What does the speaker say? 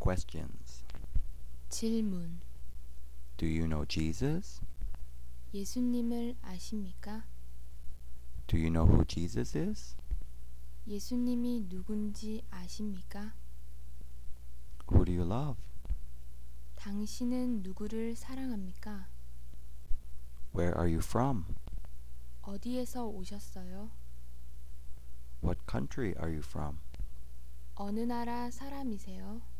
questions. 질문. Do you know Jesus? 예수님을 아십니까? Do you know who Jesus is? 예수님이 누군지 아십니까? Who do you love? 당신은 누구를 사랑합니까? Where are you from? 어디에서 오셨어요? What country are you from? 어느 나라 사람이세요?